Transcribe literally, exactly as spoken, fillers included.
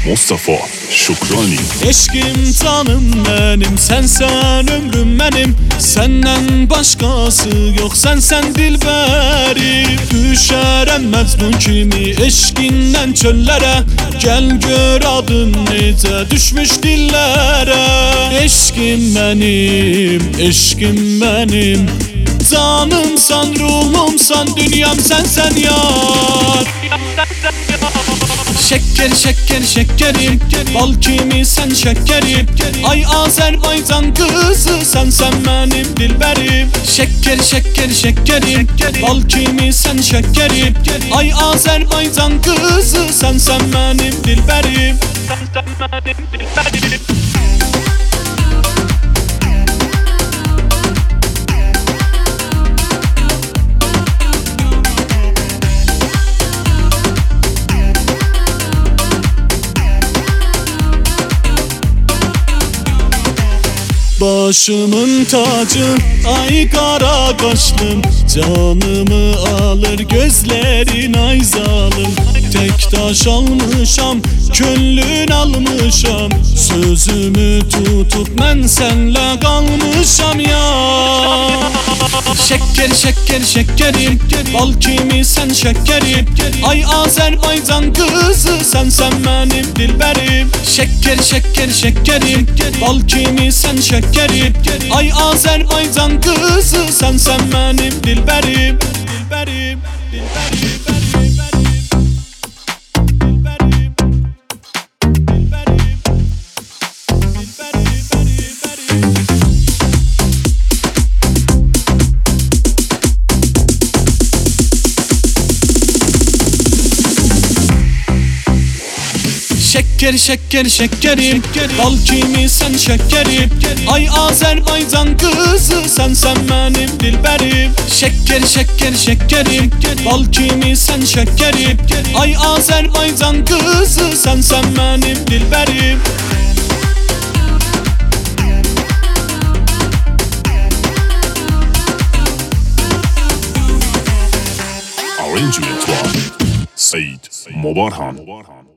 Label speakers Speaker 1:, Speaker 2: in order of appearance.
Speaker 1: Mustafa Şukrani.
Speaker 2: Eşkim canım benim, sensen ömrüm benim. Senden başkası yok, sensen dilberim. Düşerem Mecnun kimi eşkinden çöllere. Gel gör adın nece düşmüş dillere. Eşkim benim, eşkim benim. Canımsan, ruhumsan, dünyam sensen yar. Şeker şeker şekerim, bal kimi sen şekerim. Ay Azerbaycan kızı, sensen benim dilberim. Şeker şeker şekerim, bal kimi sen şekerim. Ay Azerbaycan kızı, sensen benim dilberim. Sensen benim dilberim. Başımın tacı, ay kara kaşlım. Canımı alır gözlerin ay zalim. Tek taş almışam, könlün almışam. Sözümü tutup ben senle kalmışam ya. Şeker şeker şekerim, bal kimi sen şekerim. Ay Azerbaycan kızı, sensen benim dilberim. Şeker şeker şekerim, bal kimi sen şekerim. Ay Azerbaycan kızı, sensen benim dilberim. Dilberim, dilberim. Şeker şeker şekerim, bal kimi sen şekerim. Ay Azerbaycan kızı, sensen benim dilberim. Şeker şeker şekerim, bal kimi sen şekerim. Ay Azerbaycan kızı, sensen benim dilberim.
Speaker 1: Arrangement var Seyit Mobarhan.